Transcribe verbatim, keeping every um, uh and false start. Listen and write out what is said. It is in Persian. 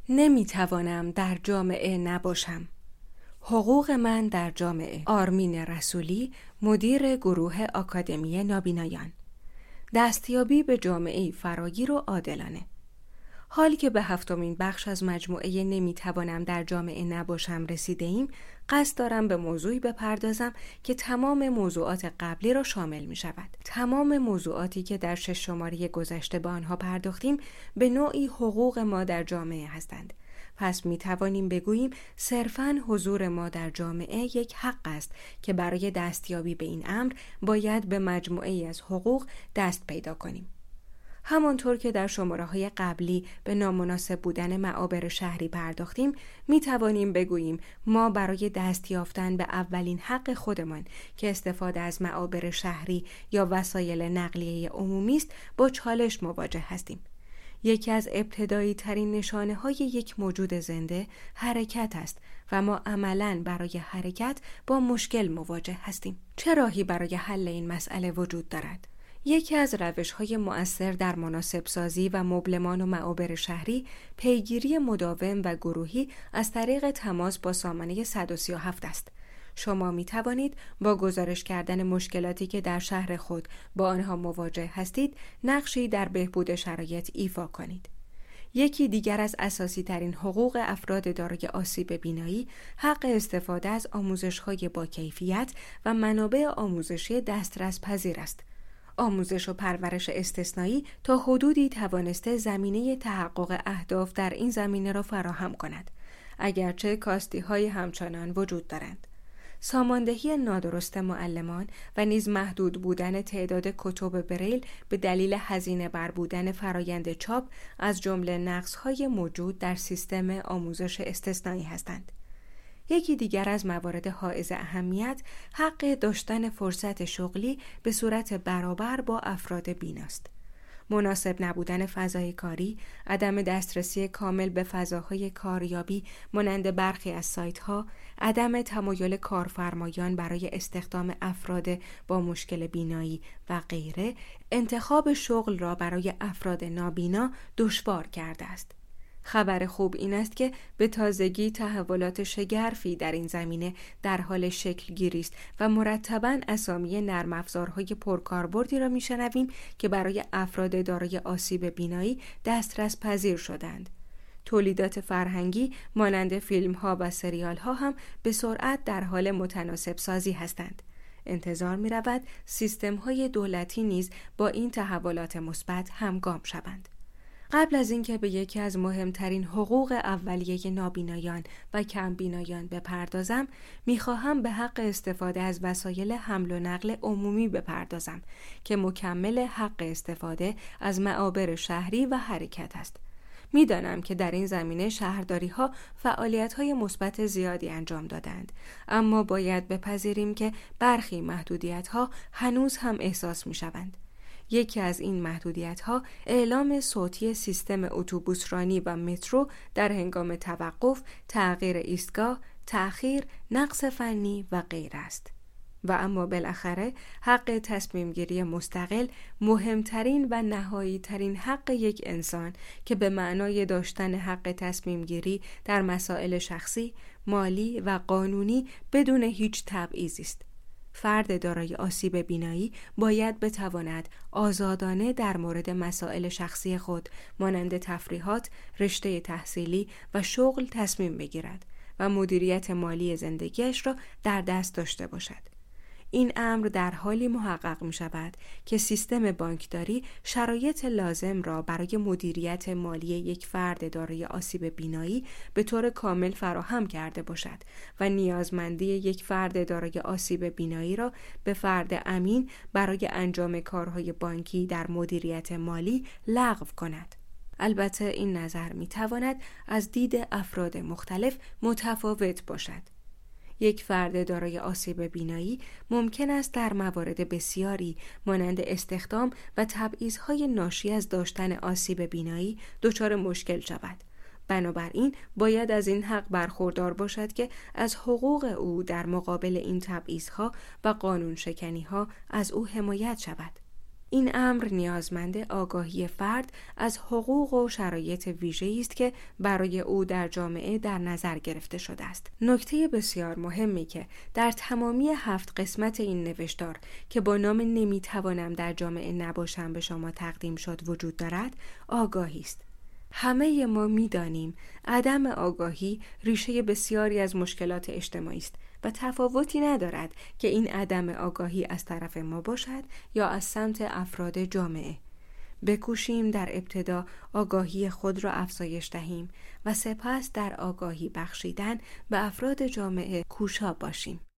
نمیتوانم در جامعه نباشم. حقوق من در جامعه. آرمین رسولی، مدیر گروه آکادمی نابینایان. دستیابی به جامعه فراگیر و عادلانه. حالی که به هفتمین بخش از مجموعه نمیتوانم در جامعه نباشم رسیده ایم، قصد دارم به موضوعی بپردازم که تمام موضوعات قبلی را شامل می شود. تمام موضوعاتی که در شش شماره گذشته به آنها پرداختیم به نوعی حقوق ما در جامعه هستند. پس می توانیم بگوییم صرفاً حضور ما در جامعه یک حق است که برای دستیابی به این امر باید به مجموعه‌ای از حقوق دست پیدا کنیم. همانطور که در شماره‌های قبلی به نامناسب بودن معابر شهری پرداختیم، می توانیم بگوییم ما برای دست یافتن به اولین حق خودمان که استفاده از معابر شهری یا وسایل نقلیه عمومی است با چالش مواجه هستیم. یکی از ابتدایی ترین نشانه های یک موجود زنده حرکت است و ما عملاً برای حرکت با مشکل مواجه هستیم. چه راهی برای حل این مسئله وجود دارد؟ یکی از روش‌های مؤثر در مناسب سازی و مبلمان و معابر شهری پیگیری مداوم و گروهی از طریق تماس با سامانه صد و سی و هفت است. شما می توانید با گزارش کردن مشکلاتی که در شهر خود با آنها مواجه هستید، نقشی در بهبود شرایط ایفا کنید. یکی دیگر از اساسی ترین حقوق افراد دارای آسیب بینایی، حق استفاده از آموزش‌های با کیفیت و منابع آموزشی دسترس پذیر است. آموزش و پرورش استثنایی تا حدودی توانسته زمینه تحقق اهداف در این زمینه را فراهم کند، اگرچه کاستی‌های همچنان وجود دارند. ساماندهی نادرست معلمان و نیز محدود بودن تعداد کتب بریل به دلیل هزینه بر بودن فرایند چاپ از جمله نقص‌های موجود در سیستم آموزش استثنایی هستند. یکی دیگر از موارد حائز اهمیت حق داشتن فرصت شغلی به صورت برابر با افراد بیناست. مناسب نبودن فضای کاری، عدم دسترسی کامل به فضاهای کاریابی مانند برخی از سایت‌ها، عدم تمایل کارفرمایان برای استخدام افراد با مشکل بینایی و غیره، انتخاب شغل را برای افراد نابینا دشوار کرده است. خبر خوب این است که به تازگی تحولات شگرفی در این زمینه در حال شکل گیری است و مرتباً اسامی نرم افزارهای پرکاربردی را میشنویم که برای افراد دارای آسیب بینایی دسترس پذیر شدند. تولیدات فرهنگی مانند فیلم‌ها و سریال‌ها هم به سرعت در حال متناسب سازی هستند. انتظار می‌رود سیستم‌های دولتی نیز با این تحولات مثبت همگام شوند. قبل از اینکه به یکی از مهمترین حقوق اولیه نابینایان و کمبینایان بپردازم، میخواهم به حق استفاده از وسایل حمل و نقل عمومی بپردازم که مکمل حق استفاده از معابر شهری و حرکت است. میدانم که در این زمینه شهرداری‌ها فعالیت‌های مثبت زیادی انجام دادند، اما باید بپذیریم که برخی محدودیت‌ها هنوز هم احساس می‌شوند. یکی از این محدودیت‌ها اعلام صوتی سیستم اتوبوسرانی و مترو در هنگام توقف، تغییر ایستگاه، تأخیر، نقص فنی و غیره است. و اما بالاخره حق تصمیم گیری مستقل، مهمترین و نهایی ترین حق یک انسان که به معنای داشتن حق تصمیم گیری در مسائل شخصی، مالی و قانونی بدون هیچ تبعیضی است. فرد دارای آسیب بینایی باید بتواند آزادانه در مورد مسائل شخصی خود مانند تفریحات، رشته تحصیلی و شغل تصمیم بگیرد و مدیریت مالی زندگیش را در دست داشته باشد. این امر در حالی محقق می شود که سیستم بانکداری شرایط لازم را برای مدیریت مالی یک فرد دارای آسیب بینایی به طور کامل فراهم کرده باشد و نیازمندی یک فرد دارای آسیب بینایی را به فرد امین برای انجام کارهای بانکی در مدیریت مالی لغو کند. البته این نظر می تواند از دید افراد مختلف متفاوت باشد. یک فرد دارای آسیب بینایی ممکن است در موارد بسیاری مانند استخدام و تبعیض‌های ناشی از داشتن آسیب بینایی دچار مشکل شود. بنابراین باید از این حق برخوردار باشد که از حقوق او در مقابل این تبعیض‌ها و قانون شکنی‌ها از او حمایت شود. این امر نیازمند آگاهی فرد از حقوق و شرایط ویژه‌ای است که برای او در جامعه در نظر گرفته شده است. نکته بسیار مهمی که در تمامی هفت قسمت این نوشتار که با نام نمیتوانم در جامعه نباشم به شما تقدیم شد وجود دارد، آگاهی است. همه ما می‌دانیم عدم آگاهی ریشه بسیاری از مشکلات اجتماعی است و تفاوتی ندارد که این عدم آگاهی از طرف ما باشد یا از سمت افراد جامعه. بکوشیم در ابتدا آگاهی خود را افزایش دهیم و سپس در آگاهی بخشیدن به افراد جامعه کوشا باشیم.